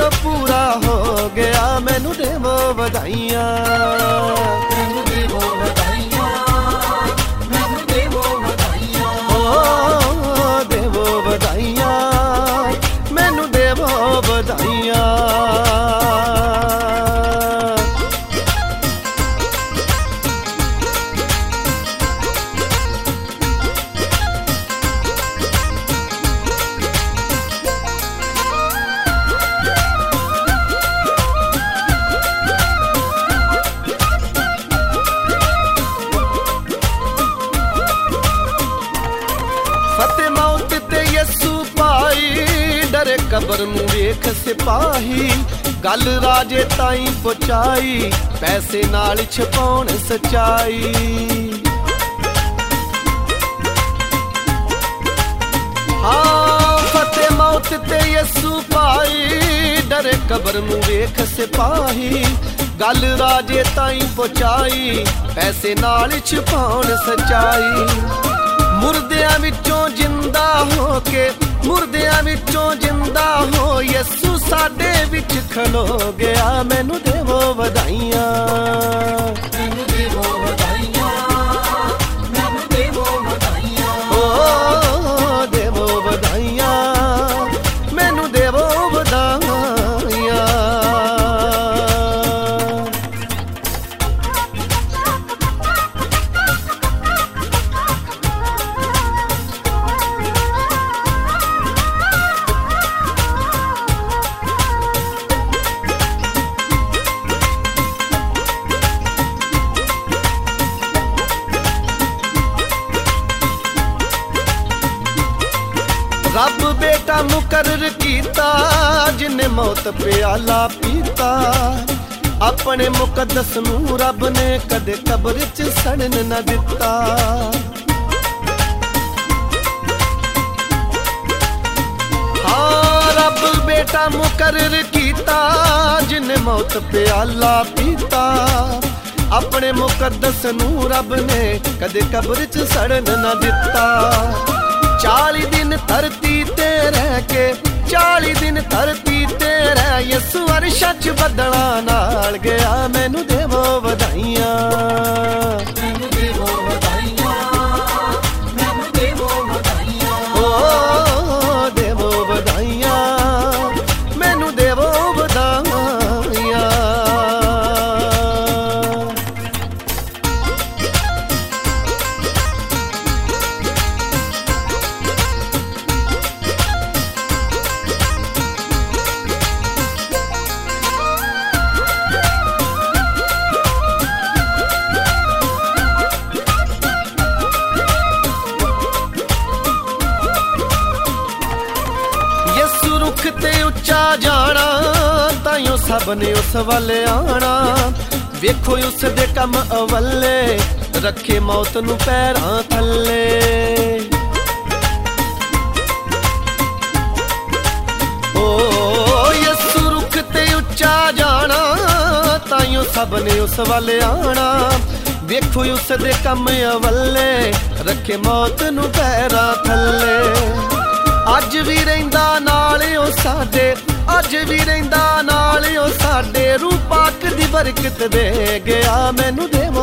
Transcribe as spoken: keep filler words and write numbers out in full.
ਜੋ ਪੂਰਾ ਹੋ ਗਿਆ, ਮੈਨੂੰ ਦੇਵੋ ਵਧਾਈਆਂ, ਮੈਨੂੰ ਦੇਵੋ ਵਧਾਈਆਂ, ਮੈਨੂੰ ਦੇਵੋ ਵਧਾਈਆਂ, ਓ ਦੇਵੋ ਵਧਾਈਆਂ, ਮੈਨੂੰ ਦੇਵੋ ਵਧਾਈਆਂ। ਫਤਿਹ ਮੌਤ ਤੇ ਯਿਸੂ ਪਾਈ, ਡਰੇ ਕਬਰ ਨੂੰ ਵੇਖ ਸਿਪਾਹੀ, ਗੱਲ ਰਾਜੇ ਤਾਈਂ ਪਹੁੰਚਾਈ, ਪੈਸੇ ਨਾਲ ਛਪਾਉਣ ਸੱਚਾਈ। ਹਾਂ ਫਤਿਹ ਮੌਤ ਤੇ ਯਿਸੂ ਪਾਈ, ਡਰੇ ਕਬਰ ਨੂੰ ਵੇਖ ਸਿਪਾਹੀ, ਗੱਲ ਰਾਜੇ ਤਾਈਂ ਪਹੁੰਚਾਈ, ਪੈਸੇ ਨਾਲ ਛਪਾਉਣ ਸੱਚਾਈ। ਮੁਰਦਿਆਂ ਵਿੱਚੋਂ ਜਿੰਦਾ ਹੋ ਕੇ, ਮੁਰਦਿਆਂ ਵਿੱਚੋਂ ਜਿੰਦਾ ਹੋ, ਯਿਸੂ ਸਾਡੇ ਵਿੱਚ ਖਲੋ ਗਿਆ, ਮੈਨੂੰ ਦੇਵੋ ਵਧਾਈਆਂ, ਮੈਨੂੰ ਦੇਵੋ ਵਧਾਈਆਂ, ਮੈਨੂੰ ਦੇਵੋ ਵਧਾਈਆਂ, ਓ ਦੇਵੋ ਵਧਾਈਆਂ, ਮੈਨੂੰ ਦੇਵੋ ਵਧਾਈਆਂ। ਰੱਬ ਬੇਟਾ ਮੁਕਰਰ ਕੀਤਾ, ਜਿਨੇ ਮੌਤ ਪਿਆਲਾ ਪੀਤਾ, ਆਪਣੇ ਮੁਕੱਦਸ ਨੂੰ ਰੱਬ ਨੇ ਕਦੇ ਕਬਰ 'ਚ ਸੜਨ ਨਾ ਦਿੱਤਾ। ਹਾਂ ਰੱਬ ਬੇਟਾ ਮੁਕਰਰ ਕੀਤਾ, ਜਿਨੇ ਮੌਤ ਪਿਆਲਾ ਪੀਤਾ, ਆਪਣੇ ਮੁਕੱਦਸ ਨੂੰ ਰੱਬ ਨੇ ਕਦੇ ਕਬਰ 'ਚ ਸੜਨ ਨਾ ਦਿੱਤਾ। ਚਾਲੀ ਦਿਨ ਧਰਤੀ ਤੇ ਰਹਿ ਕੇ, ਚਾਲੀ ਦਿਨ ਧਰਤੀ ਤੇ ਰਹਿ, ਯਿਸੂ ਅਰਸ਼ਾਂ 'ਚ ਬੱਦਲਾਂ ਨਾਲ ਗਿਆ, ਮੈਨੂੰ ਦੇਵੋ ਵਧਾਈਆਂ, ਮੈਨੂੰ ਦੇਵੋ ਵਧਾਈਆਂ, ਮੈਨੂੰ ਦੇਵੋ ਵਧਾਈਆਂ, ਓ ਦੇਵੋ ਵਧਾਈਆਂ, ਮੈਨੂੰ ਦੇਵੋ ਵਧਾਈਆਂ। ਤੇ ਉੱਚਾ ਜਾਣਾ, ਤਾਈਓ ਸਭ ਨੇ ਉਸ ਵੱਲ ਆਣਾ, ਵੇਖੋ ਉਸ ਦੇ ਕੰਮ ਅਵੱਲੇ, ਰੱਖੇ ਮੌਤ ਨੂੰ ਪੈਰਾਂ ਥੱਲੇ। ਓ ਯਿਸੂ ਰੁੱਖ ਤੇ ਉੱਚਾ ਜਾਣਾ, ਤਾਈਓ ਸਭ ਨੇ ਉਸ ਵੱਲ ਆਣਾ, ਵੇਖੋ ਉਸ ਦੇ ਕੰਮ ਅਵੱਲੇ, ਰੱਖੇ ਮੌਤ ਨੂੰ ਪੈਰਾਂ ਥੱਲੇ। ਅੱਜ ਵੀ ਰਹਿੰਦਾ ਨਾਲ ਉਹ ਸਾਡੇ, ਅੱਜ ਵੀ ਰਹਿੰਦਾ ਨਾਲ ਉਹ ਸਾਡੇ, ਰੂਹ ਪਾਕ ਦੀ ਬਰਕਤ ਦੇ ਗਿਆ, ਮੈਨੂੰ ਦੇ